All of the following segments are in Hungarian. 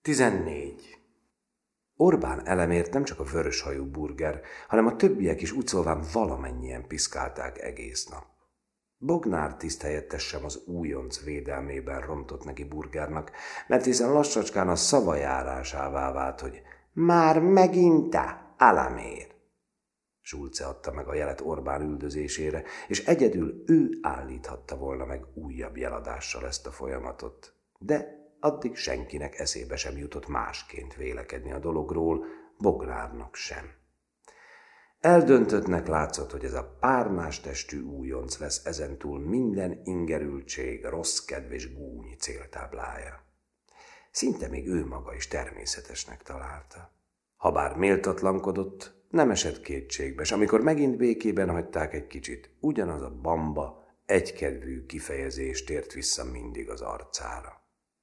14. Orbán Elemért nem csak a vöröshajú burger, hanem a többiek is úgy szólván valamennyien piszkálták egész nap. Bognár tiszthelyettes sem az újonc védelmében rontott neki burgernak, mert hiszen lassacskán a szavajárásává vált, hogy már megint te, Elemér. Schulze adta meg a jelet Orbán üldözésére, és egyedül ő állíthatta volna meg újabb jeladással ezt a folyamatot. De addig senkinek eszébe sem jutott másként vélekedni a dologról, Bognárnak sem. Eldöntöttnek látszott, hogy ez a párnás testű újonc lesz ezentúl minden ingerültség, rossz kedv és gúny céltáblája. Szinte még ő maga is természetesnek találta. Habár méltatlankodott, nem esett kétségbe, s amikor megint békében hagyták egy kicsit, ugyanaz a bamba, egykedvű kifejezés tért vissza mindig az arcára.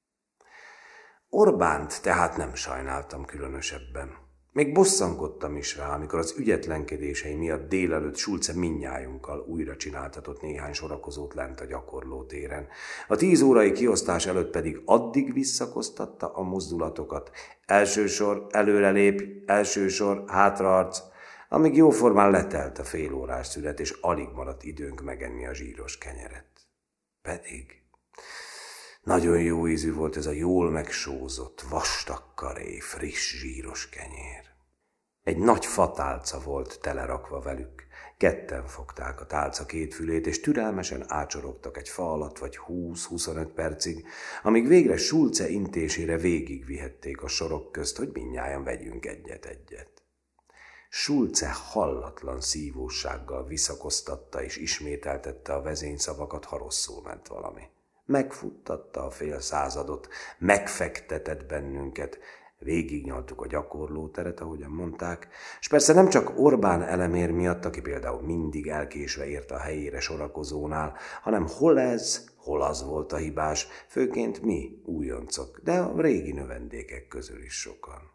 Orbánt tehát nem sajnáltam különösebben. Még bosszankodtam is rá, amikor az ügyetlenkedései miatt délelőtt Schulze mindnyájunkkal újra csináltatott néhány sorakozót lent a gyakorlótéren. A 10 órai kiosztás előtt pedig addig visszakoztatta a mozdulatokat. Első sor, előrelép, első sor, hátraarc, amíg jóformán letelt a félórás szünet, és alig maradt időnk megenni a zsíros kenyeret. Pedig nagyon jó ízű volt ez a jól megsózott, vastag karé, friss, zsíros kenyér. Egy nagy fatálca volt telerakva velük. Ketten fogták a tálca két fülét, és türelmesen ácsorogtak egy fa alatt vagy 20-25 percig, amíg végre Schulze intésére végigvihették a sorok közt, hogy mindnyájan vegyünk egyet-egyet. Schulze hallatlan szívósággal visszakoztatta és ismételtette a vezényszavakat, ha rosszul ment valami. Megfuttatta a fél századot, megfektetett bennünket, végignyaltuk a gyakorlóteret, ahogyan mondták, és persze nem csak Orbán Elemér miatt, aki például mindig elkésve ért a helyére sorakozónál, hanem hol ez, hol az volt a hibás, főként mi, újoncok, de a régi növendékek közül is sokan.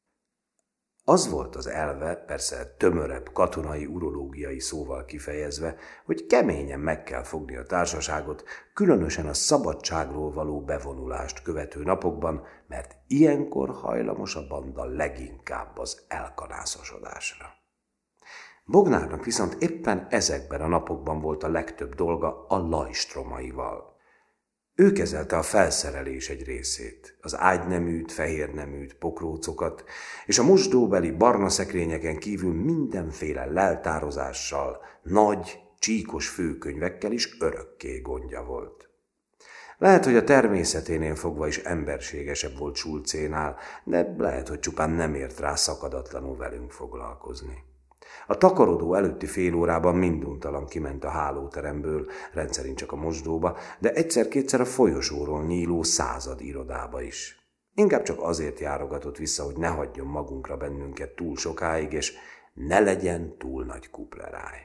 Az volt az elve, persze tömörebb katonai urológiai szóval kifejezve, hogy keményen meg kell fogni a társaságot, különösen a szabadságról való bevonulást követő napokban, mert ilyenkor hajlamos a banda leginkább az elkanászosodásra. Bognárnak viszont éppen ezekben a napokban volt a legtöbb dolga a lajstromaival. Ő kezelte a felszerelés egy részét, az ágyneműt, fehérneműt, pokrócokat, és a mosdóbeli barna szekrényeken kívül mindenféle leltározással, nagy, csíkos főkönyvekkel is örökké gondja volt. Lehet, hogy a természeténél fogva is emberségesebb volt Schulzénál, de lehet, hogy csupán nem ért rá szakadatlanul velünk foglalkozni. A takarodó előtti fél órában minduntalan kiment a hálóteremből, rendszerint csak a mosdóba, de egyszer-kétszer a folyosóról nyíló század irodába is. Inkább csak azért járogatott vissza, hogy ne hagyjon magunkra bennünket túl sokáig, és ne legyen túl nagy kupleráj.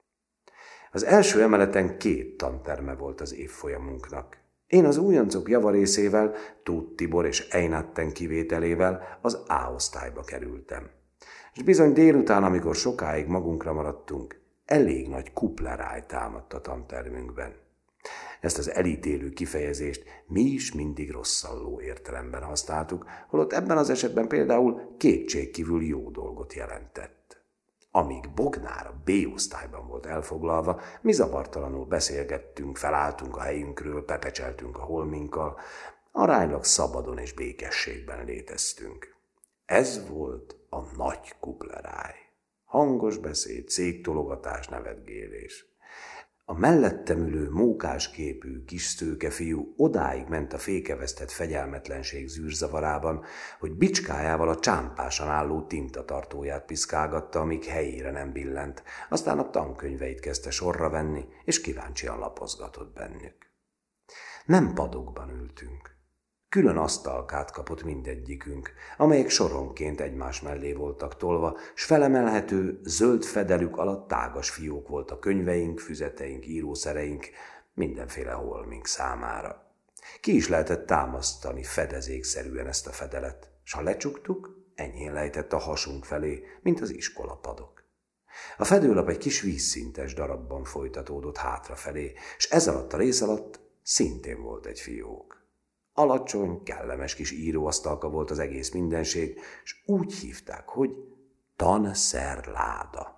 Az első emeleten 2 tanterme volt az évfolyamunknak. Én az újoncok javarészével, Tóth Tibor és Einatten kivételével az A-osztályba kerültem. És bizony délután, amikor sokáig magunkra maradtunk, elég nagy kupleráj támadt a tantermünkben. Ezt az elítélő kifejezést mi is mindig rosszalló értelemben használtuk, holott ebben az esetben például kétségkívül jó dolgot jelentett. Amíg Bognár a B-osztályban volt elfoglalva, mi zavartalanul beszélgettünk, felálltunk a helyünkről, pepecseltünk a holminkkal, aránylag szabadon és békességben léteztünk. Ez volt a nagy kupleráj. Hangos beszéd, széktologatás, nevetgélés. A mellettem ülő mókásképű kis szőkefiú odáig ment a fékevesztett fegyelmetlenség zűrzavarában, hogy bicskájával a csámpásan álló tintatartóját piszkálgatta, amíg helyére nem billent, aztán a tankönyveit kezdte sorra venni, és kíváncsian lapozgatott bennük. Nem padokban ültünk. Külön asztalkát kapott mindegyikünk, amelyek soronként egymás mellé voltak tolva, s felemelhető, zöld fedelük alatt tágas fiók volt a könyveink, füzeteink, írószereink, mindenféle holmink számára. Ki is lehetett támasztani fedezékszerűen ezt a fedelet, s ha lecsuktuk, enyhén lejtett a hasunk felé, mint az iskolapadok. A fedőlap egy kis vízszintes darabban folytatódott hátrafelé, s ez alatt a rész alatt szintén volt egy fiók. Alacsony, kellemes kis íróasztalka volt az egész mindenség, és úgy hívták, hogy tanszerláda.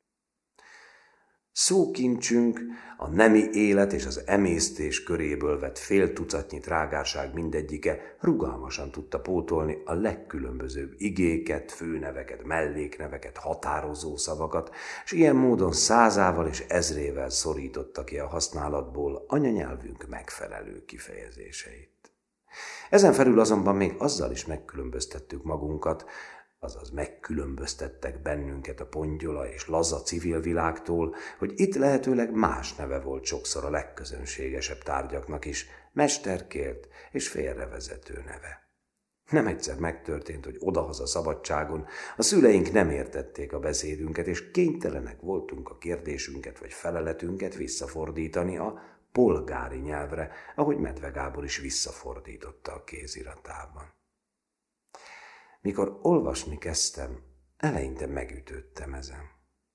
Szókincsünk, a nemi élet és az emésztés köréből vett fél tucatnyi trágárság mindegyike rugalmasan tudta pótolni a legkülönbözőbb igéket, főneveket, mellékneveket, határozó szavakat, és ilyen módon százával és ezrével szorította ki a használatból anyanyelvünk megfelelő kifejezéseit. Ezen felül azonban még azzal is megkülönböztettük magunkat, azaz megkülönböztettek bennünket a pongyola és laza civil világtól, hogy itt lehetőleg más neve volt sokszor a legközönségesebb tárgyaknak is, mesterkélt és félrevezető neve. Nem egyszer megtörtént, hogy odahaza szabadságon a szüleink nem értették a beszédünket, és kénytelenek voltunk a kérdésünket vagy feleletünket visszafordítani a polgári nyelvre, ahogy Medve Gábor is visszafordította a kéziratában. Mikor olvasni kezdtem, eleinte megütődtem ezen.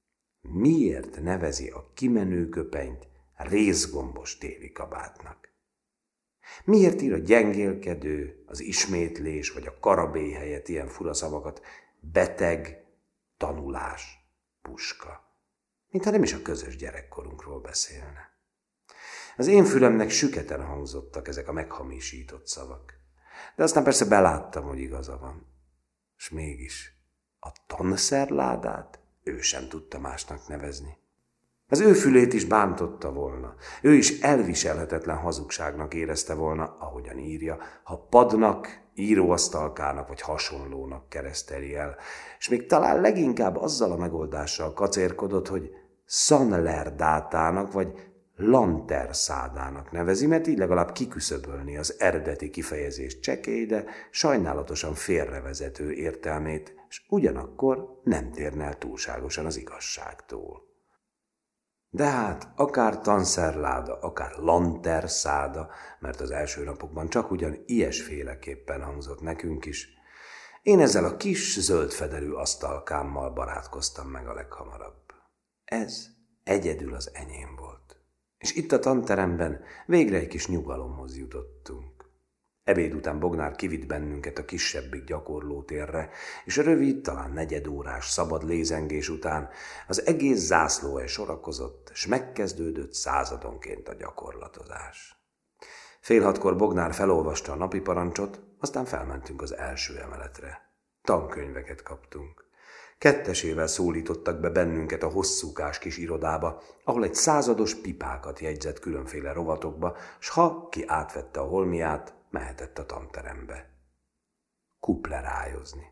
Miért nevezi a kimenő köpenyt részgombos téli kabátnak? Miért ír a gyengélkedő, az ismétlés vagy a karabély helyett ilyen fura szavakat beteg, tanulás, puska? Mintha nem is a közös gyerekkorunkról beszélne. Az én fülemnek süketen hangzottak ezek a meghamisított szavak. De aztán persze beláttam, hogy igaza van. És mégis a tanszerládát ő sem tudta másnak nevezni. Az ő fülét is bántotta volna, ő is elviselhetetlen hazugságnak érezte volna, ahogyan írja, ha padnak, íróasztalkának vagy hasonlónak kereszteli el, és még talán leginkább azzal a megoldással kacérkodott, hogy szanlerdátának vagy lanterszádának nevezi, mert így legalább kiküszöbölni az eredeti kifejezés csekély, de sajnálatosan félrevezető értelmét, és ugyanakkor nem térne el túlságosan az igazságtól. De hát akár tanszerláda, akár lanterszáda, mert az első napokban csak ugyan ilyesféleképpen hangzott nekünk is, én ezzel a kis zöldfedelű asztalkámmal barátkoztam meg a leghamarabb. Ez egyedül az enyém volt. És itt a tanteremben végre egy kis nyugalomhoz jutottunk. Ebéd után Bognár kivitt bennünket a kisebbik gyakorlótérre, és a rövid, talán negyedórás szabad lézengés után az egész zászlóhely sorakozott, s megkezdődött századonként a gyakorlatozás. 5:30 Bognár felolvasta a napi parancsot, aztán felmentünk az első emeletre. Tankönyveket kaptunk. 2-esével szólítottak be bennünket a hosszúkás kis irodába, ahol egy 100 pipákat jegyzett különféle rovatokba, s ha ki átvette a holmiát, mehetett a tanterembe. Kuplerájozni.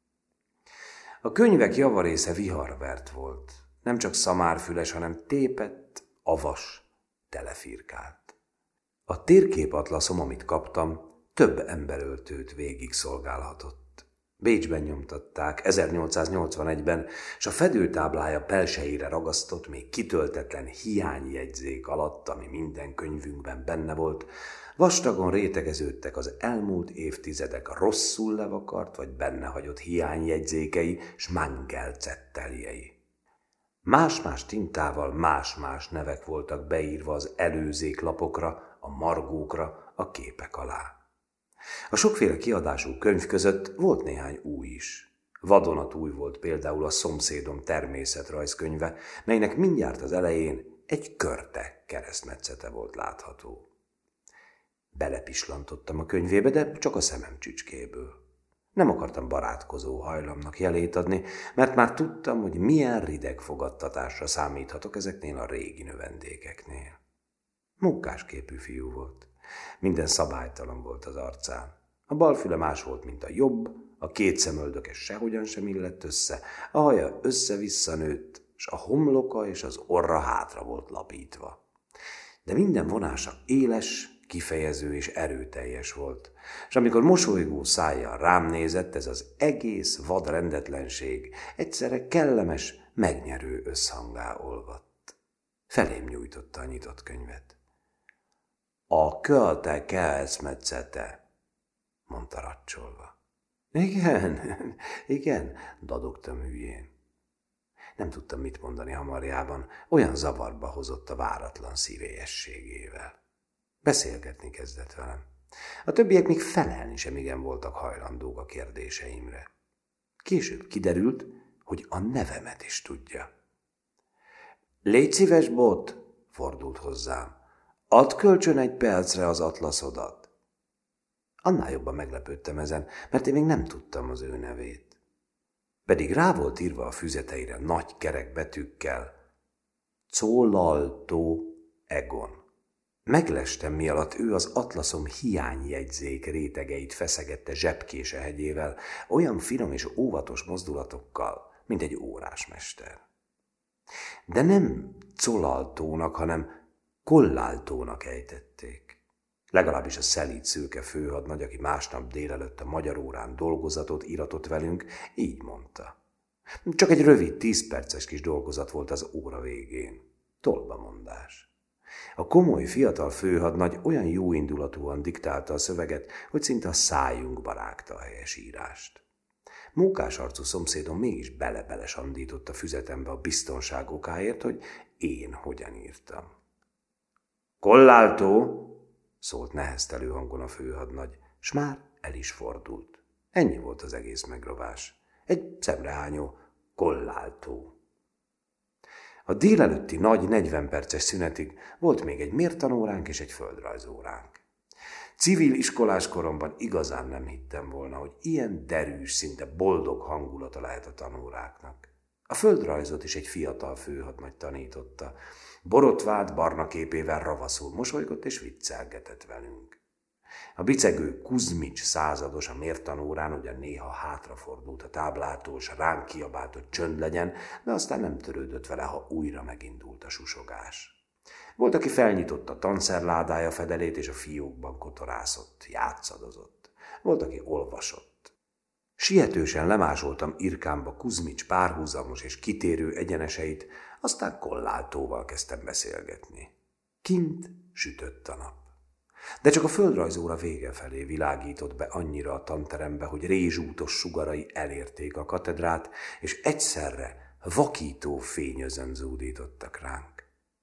A könyvek javarésze viharvert volt. Nem csak szamárfüles, hanem tépett, avas, telefirkált. A térképatlaszom, amit kaptam, több emberöltőt végig szolgálhatott. Bécsben nyomtatták 1881-ben, és a fedőtáblája pelseire ragasztott, még kitöltetlen hiányjegyzék alatt, ami minden könyvünkben benne volt, vastagon rétegeződtek az elmúlt évtizedek rosszul levakart vagy bennehagyott hiányjegyzékei s mangelcetteljei. Más-más tintával más-más nevek voltak beírva az előzéklapokra, a margókra, a képek alá. A sokféle kiadású könyv között volt néhány új is. Vadonatúj volt például a szomszédom természetrajzkönyve, melynek mindjárt az elején egy körte keresztmetszete volt látható. Belepislantottam a könyvébe, de csak a szemem csücskéből. Nem akartam barátkozó hajlamnak jelét adni, mert már tudtam, hogy milyen rideg fogadtatásra számíthatok ezeknél a régi növendékeknél. Munkásképű fiú volt. Minden szabálytalan volt az arcán. A bal füle más volt, mint a jobb, a két szemöldöke sehogyan sem illett össze, a haja össze-vissza nőtt, s a homloka és az orra hátra volt lapítva. De minden vonása éles, kifejező és erőteljes volt, és amikor mosolygó szájjal rám nézett, ez az egész vad rendetlenség egyszerre kellemes, megnyerő összhangá olvadt. Felém nyújtotta a nyitott könyvet. A költe keresztmetszete, mondta racsolva. Igen, dadogtam hülyén. Nem tudtam mit mondani hamarjában, olyan zavarba hozott a váratlan szívélyességével. Beszélgetni kezdett velem. A többiek még felelni sem igen voltak hajlandók a kérdéseimre. Később kiderült, hogy a nevemet is tudja. Légy szíves, Bot, fordult hozzám. Add kölcsön egy percre az atlaszodat. Annál jobban meglepődtem ezen, mert én még nem tudtam az ő nevét. Pedig rá volt írva a füzeteire nagy kerek betűkkel. Colalto Egon. Meglestem, mi alatt ő az atlaszom hiányjegyzék rétegeit feszegette zsebkése hegyével, olyan finom és óvatos mozdulatokkal, mint egy órásmester. De nem Colaltónak, hanem Kolláltónak ejtették. Legalábbis a szelíd szőke főhadnagy, aki másnap délelőtt a magyar órán dolgozatot íratott velünk, így mondta. Csak egy rövid 10 perces kis dolgozat volt az óra végén. Tolbamondás. A komoly fiatal főhadnagy olyan jóindulatúan diktálta a szöveget, hogy szinte a szájunkba rágta a helyes írást. Mókás arcú szomszédom mégis bele-bele sandított a füzetembe a biztonság okáért, hogy én hogyan írtam. Kolláltó, szólt neheztelő hangon a főhadnagy, s már el is fordult. Ennyi volt az egész megrovás. Egy szemrehányó Kolláltó. A délelőtti nagy 40 perces szünetig volt még egy mértanóránk és egy földrajzóránk. Civil iskolás koromban igazán nem hittem volna, hogy ilyen derűs, szinte boldog hangulata lehet a tanóráknak. A földrajzot is egy fiatal főhadnagy tanította. Borotvált barna képével ravaszul mosolygott és viccelgetett velünk. A bicegő Kuzmics százados a mértanórán ugyan néha hátrafordult a táblától, s ránk kiabált, hogy csönd legyen, de aztán nem törődött vele, ha újra megindult a susogás. Volt, aki felnyitotta a tanszerládája fedelét, és a fiókban kotorászott, játszadozott. Volt, aki olvasott. Sietősen lemásoltam irkámba Kuzmics párhuzamos és kitérő egyeneseit, aztán Kolláltóval kezdtem beszélgetni. Kint sütött a nap. De csak a földrajzóra vége felé világított be annyira a tanterembe, hogy rézsútos sugarai elérték a katedrát, és egyszerre vakító fényözön zúdítottak ránk.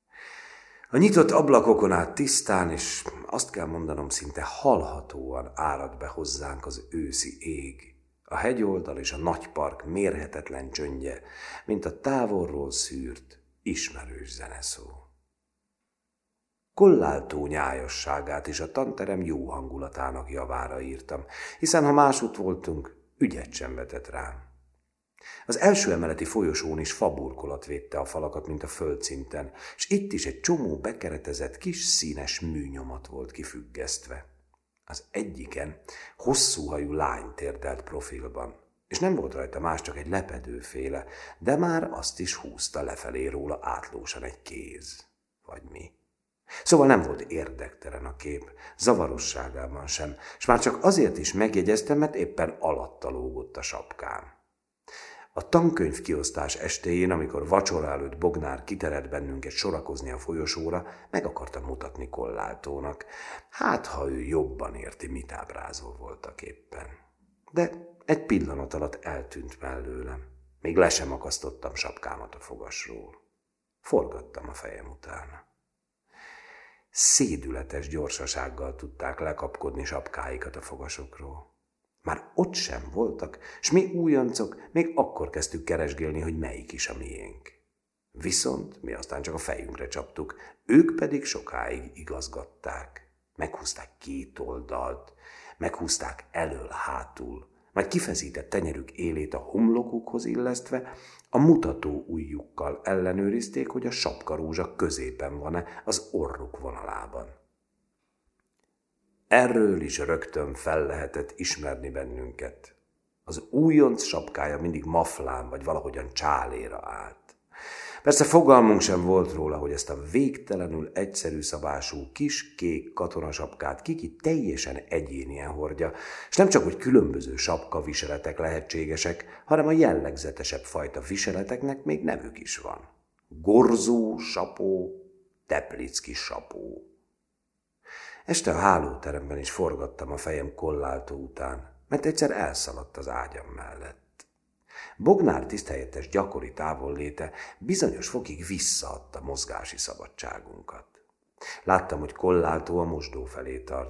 A nyitott ablakokon át tisztán, és azt kell mondanom, szinte hallhatóan árad be hozzánk az őszi ég, a hegyoldal és a nagypark mérhetetlen csöndje, mint a távolról szűrt, ismerős zeneszó. Kolláltó nyájasságát is a tanterem jó hangulatának javára írtam, hiszen ha másút voltunk, ügyet sem vetett rám. Az első emeleti folyosón is faburkolat védte a falakat, mint a földszinten, és itt is egy csomó bekeretezett kis színes műnyomat volt kifüggesztve. Az egyiken hosszú hajú lány térdelt profilban, és nem volt rajta más, csak egy lepedőféle, de már azt is húzta lefelé róla átlósan egy kéz, vagy mi. Szóval nem volt érdektelen a kép, zavarosságában sem, s már csak azért is megjegyeztem, mert éppen alatta lógott a sapkám. A tankönyv kiosztás estéjén, amikor vacsora előtt Bognár kiterelt bennünket sorakozni a folyosóra, meg akartam mutatni Kolláltónak. Hát, ha ő jobban érti, mit ábrázol voltak éppen. De egy pillanat alatt eltűnt mellőlem. Még le sem akasztottam sapkámat a fogasról. Forgattam a fejem utána. Szédületes gyorsasággal tudták lekapkodni sapkáikat a fogasokról. Már ott sem voltak, s mi újoncok még akkor kezdtük keresgélni, hogy melyik is a miénk. Viszont mi aztán csak a fejünkre csaptuk, ők pedig sokáig igazgatták. Meghúzták két oldalt, meghúzták elől-hátul, majd kifeszített tenyerük élét a homlokukhoz illesztve, a mutató ujjukkal ellenőrizték, hogy a sapkarózsa középen van-e az orruk vonalában. Erről is rögtön fel lehetett ismerni bennünket. Az újonc sapkája mindig maflán vagy valahogyan csáléra állt. Persze fogalmunk sem volt róla, hogy ezt a végtelenül egyszerű szabású kis kék katonasapkát kiki teljesen egyénien hordja, és nem csak, hogy különböző sapkaviseletek lehetségesek, hanem a jellegzetesebb fajta viseleteknek még nevük is van. Gorzó sapó, teplicki sapó. Este a hálóteremben is forgattam a fejem Kolláltó után, mert egyszer elszaladt az ágyam mellett. Bognár tiszthelyettes gyakori távolléte bizonyos fokig visszaadta mozgási szabadságunkat. Láttam, hogy Kolláltó a mosdó felé tart.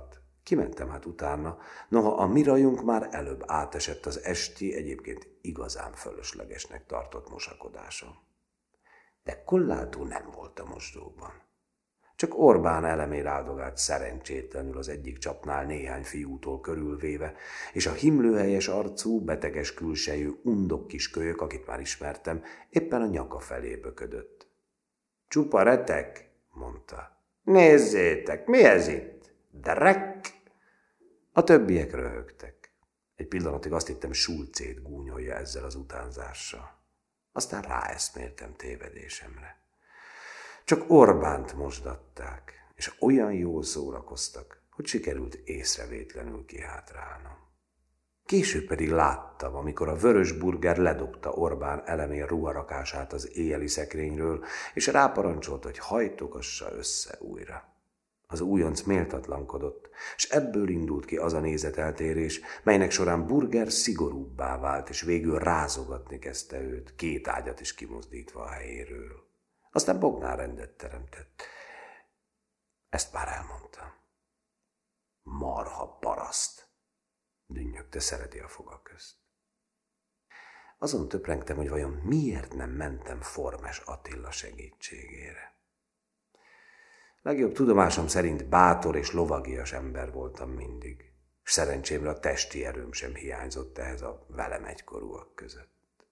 Kimentem hát utána, noha a mi rajunk már előbb átesett az esti, egyébként igazán fölöslegesnek tartott mosakodáson. De Kollátó nem volt a mosdóban. Csak Orbán elemén áldogált szerencsétlenül az egyik csapnál néhány fiútól körülvéve, és a himlőhelyes arcú, beteges külsejű, undok kiskölyök, akit már ismertem, éppen a nyaka felé böködött. Csupa retek, mondta. Nézzétek, mi ez itt? Drek! A többiek röhögtek. Egy pillanatig azt hittem, Schulzét gúnyolja ezzel az utánzással. Aztán ráeszméltem tévedésemre. Csak Orbánt mosdatták, és olyan jól szórakoztak, hogy sikerült észrevétlenül kihátrálnom. Később pedig láttam, amikor a vörös burger ledobta Orbán elemén ruharakását az éjjeli szekrényről, és ráparancsolt, hogy hajtogassa össze újra. Az újonc méltatlankodott, és ebből indult ki az a nézeteltérés, melynek során Burger szigorúbbá vált, és végül rázogatni kezdte őt, két ágyat is kimozdítva a helyéről. Aztán Bognár rendet teremtett. Ezt már elmondtam. Marha paraszt, dünnyögte Szeredi a fogak közt. Azon töprengtem, hogy vajon miért nem mentem Formes Attila segítségére. Legjobb tudomásom szerint bátor és lovagias ember voltam mindig, és szerencsémre a testi erőm sem hiányzott ehhez a velem egykorúak között.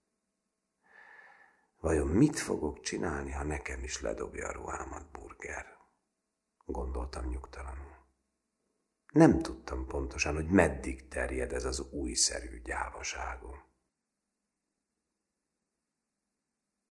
Vajon mit fogok csinálni, ha nekem is ledobja a ruhámat Burger? Gondoltam nyugtalanul. Nem tudtam pontosan, hogy meddig terjed ez az újszerű gyávaságom.